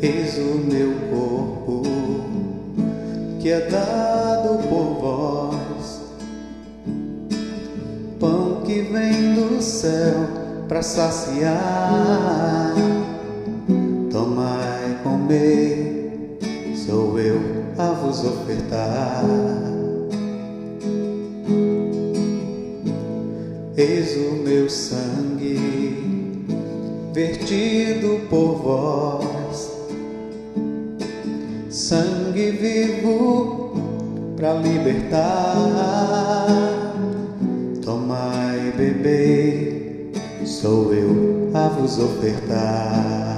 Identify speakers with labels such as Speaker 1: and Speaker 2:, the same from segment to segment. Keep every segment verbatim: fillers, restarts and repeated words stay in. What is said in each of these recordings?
Speaker 1: Eis o meu corpo, que é dado por vós, pão que vem do céu para saciar. Tomai, comei, sou eu a vos ofertar. Eis o meu sangue, vertido por vós, sangue vivo para libertar. Tomai, bebei, sou eu a vos ofertar.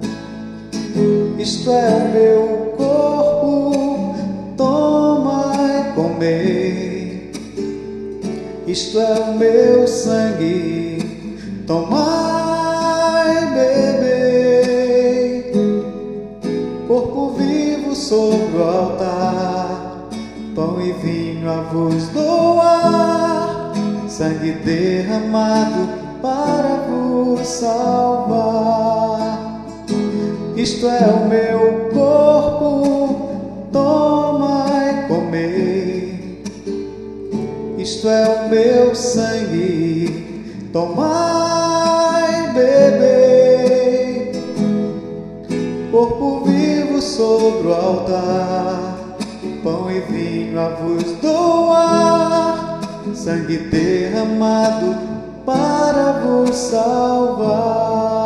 Speaker 1: Isto é o meu corpo, tomai, comei. Isto é o meu sangue, tomai, bebei. Corpo vivo sobre o altar, pão e vinho a vos doar, sangue derramado para vos salvar. Isto é o meu corpo, tomai, comei. Isto é o meu sangue, tomai, bebei. Corpo vivo sobre o altar, pão e vinho a vos doar, sangue derramado para vos salvar.